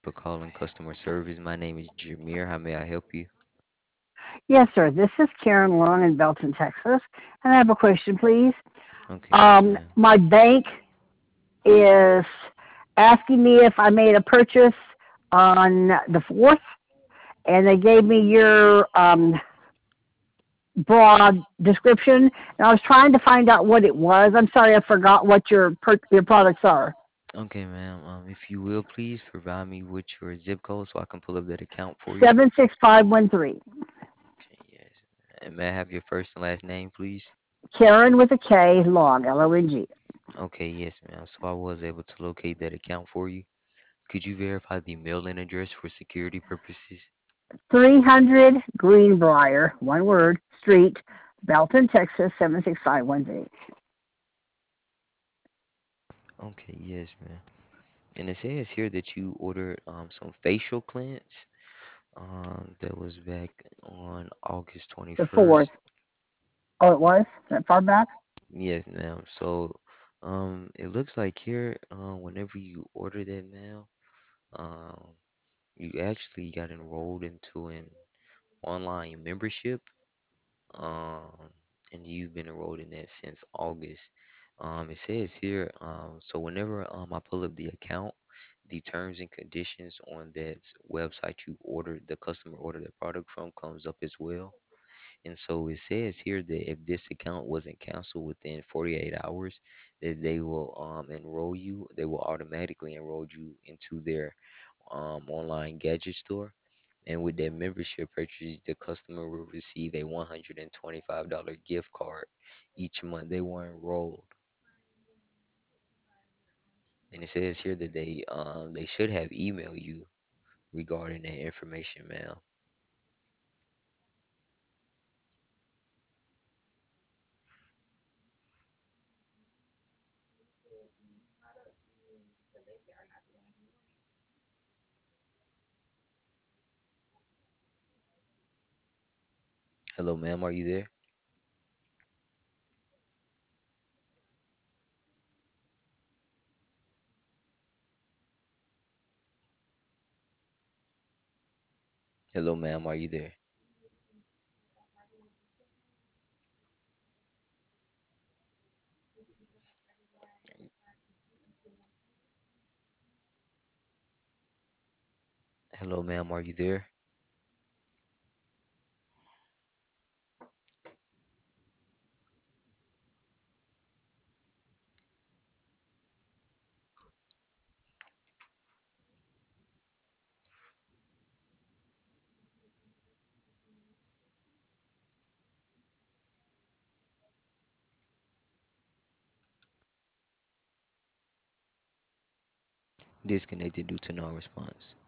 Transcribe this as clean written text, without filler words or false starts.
for calling customer service. My name is Jameer. How may I help you? Yes, sir. This is Karen Long in Belton, Texas. And I have a question, please. Okay, yes, ma'am. My bank is asking me if I made a purchase on the 4th, and they gave me your broad description, and I was trying to find out what it was. I'm sorry, I forgot what your products are. Okay, ma'am. If you will, please provide me with your zip code so I can pull up that account for you. 76513. Okay, yes. And may I have your first and last name, please? Karen with a K, Long, Long. Okay, yes, ma'am. So I was able to locate that account for you. Could you verify the mailing address for security purposes? 300 Greenbrier, one word, Street, Belton, Texas, 76513. Okay, yes, ma'am. And it says here that you ordered some facial cleanse that was back on August The 4th. 21st. Oh, it was? That far back? Yes, ma'am. So it looks like here whenever you ordered that, ma'am, um you actually got enrolled into an online membership. Um, and you've been enrolled in that since August. It says here, so whenever I pull up the account, the terms and conditions on that website you ordered, the customer ordered the product from comes up as well. And so it says here that if this account wasn't canceled within 48 hours, that they will enroll you, they will automatically enroll you into their online gadget store. And with that membership purchase, the customer will receive a $125 gift card each month they were enrolled. And it says here that they should have emailed you regarding that information, ma'am. Hello, ma'am, are you there? Hello, ma'am, are you there? Hello, ma'am, are you there? Disconnected due to no response.